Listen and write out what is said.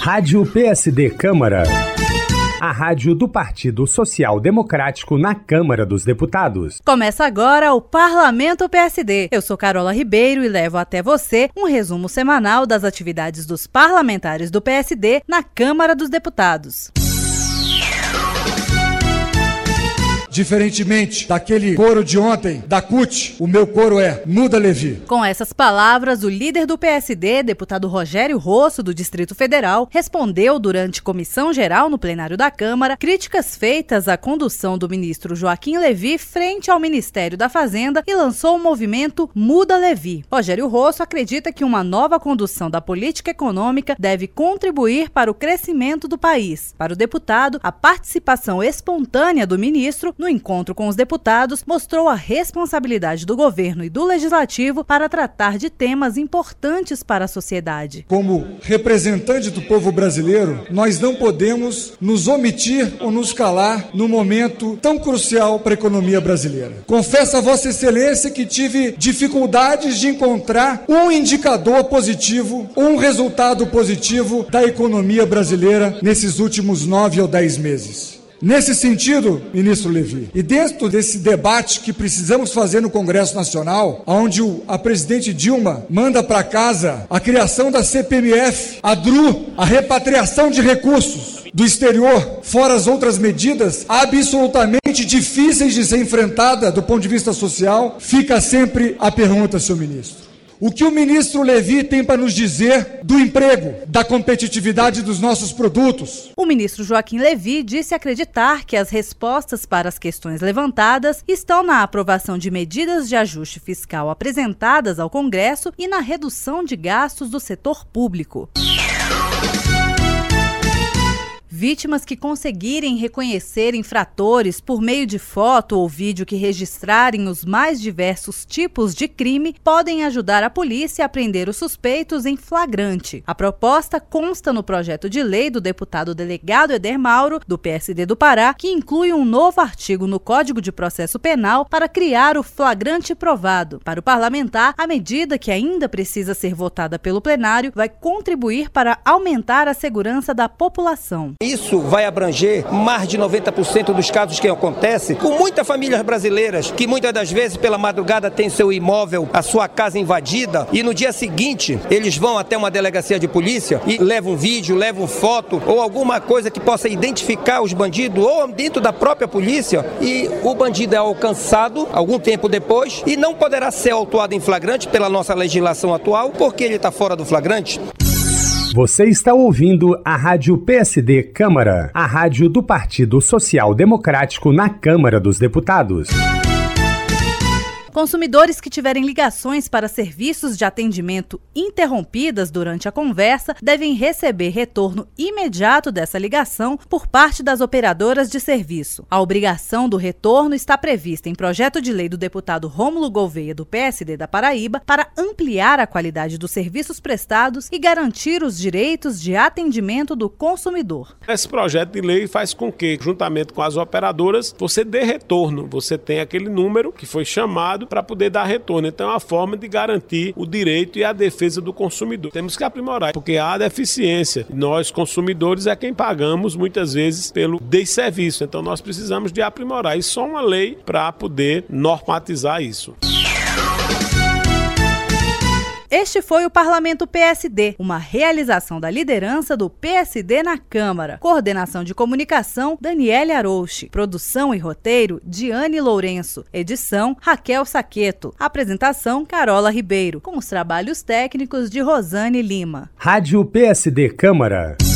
Rádio PSD Câmara. A rádio do Partido Social Democrático na Câmara dos Deputados. Começa agora o Parlamento PSD. Eu sou Carola Ribeiro e levo até você um resumo semanal das atividades dos parlamentares do PSD na Câmara dos Deputados. Diferentemente daquele coro de ontem, da CUT, o meu coro é Muda Levi. Com essas palavras, o líder do PSD, deputado Rogério Rosso, do Distrito Federal, respondeu durante comissão geral no plenário da Câmara críticas feitas à condução do ministro Joaquim Levy frente ao Ministério da Fazenda e lançou o movimento Muda Levi. Rogério Rosso acredita que uma nova condução da política econômica deve contribuir para o crescimento do país. Para o deputado, a participação espontânea do ministro no encontro com os deputados, mostrou a responsabilidade do governo e do legislativo para tratar de temas importantes para a sociedade. Como representante do povo brasileiro, nós não podemos nos omitir ou nos calar num momento tão crucial para a economia brasileira. Confesso a Vossa Excelência que tive dificuldades de encontrar um indicador positivo, um resultado positivo da economia brasileira nesses últimos 9 ou 10 meses. Nesse sentido, ministro Levy, e dentro desse debate que precisamos fazer no Congresso Nacional, onde a presidente Dilma manda para casa a criação da CPMF, a DRU, a repatriação de recursos do exterior, fora as outras medidas absolutamente difíceis de ser enfrentada do ponto de vista social, fica sempre a pergunta, senhor ministro. O que o ministro Levy tem para nos dizer do emprego, da competitividade dos nossos produtos? O ministro Joaquim Levy disse acreditar que as respostas para as questões levantadas estão na aprovação de medidas de ajuste fiscal apresentadas ao Congresso e na redução de gastos do setor público. Vítimas que conseguirem reconhecer infratores por meio de foto ou vídeo que registrarem os mais diversos tipos de crime podem ajudar a polícia a prender os suspeitos em flagrante. A proposta consta no projeto de lei do deputado delegado Eder Mauro, do PSD do Pará, que inclui um novo artigo no Código de Processo Penal para criar o flagrante provado. Para o parlamentar, a medida, que ainda precisa ser votada pelo plenário, vai contribuir para aumentar a segurança da população. Isso vai abranger mais de 90% dos casos que acontecem com muitas famílias brasileiras que muitas das vezes pela madrugada tem seu imóvel, a sua casa invadida e no dia seguinte eles vão até uma delegacia de polícia e levam vídeo, levam foto ou alguma coisa que possa identificar os bandidos ou dentro da própria polícia e o bandido é alcançado algum tempo depois e não poderá ser autuado em flagrante pela nossa legislação atual porque ele está fora do flagrante. Você está ouvindo a Rádio PSD Câmara, a rádio do Partido Social Democrático na Câmara dos Deputados. Consumidores que tiverem ligações para serviços de atendimento interrompidas durante a conversa devem receber retorno imediato dessa ligação por parte das operadoras de serviço. A obrigação do retorno está prevista em projeto de lei do deputado Rômulo Gouveia, do PSD da Paraíba, para ampliar a qualidade dos serviços prestados e garantir os direitos de atendimento do consumidor. Esse projeto de lei faz com que, juntamente com as operadoras, você dê retorno. Você tem aquele número que foi chamado para poder dar retorno. Então é uma forma de garantir o direito e a defesa do consumidor. Temos que aprimorar, porque há deficiência. Nós, consumidores, é quem pagamos muitas vezes pelo desserviço. Então nós precisamos de aprimorar. E só uma lei para poder normatizar isso. Este foi o Parlamento PSD, uma realização da liderança do PSD na Câmara. Coordenação de comunicação, Daniele Arouche. Produção e roteiro, Diane Lourenço. Edição, Raquel Saqueto. Apresentação, Carola Ribeiro. Com os trabalhos técnicos de Rosane Lima. Rádio PSD Câmara.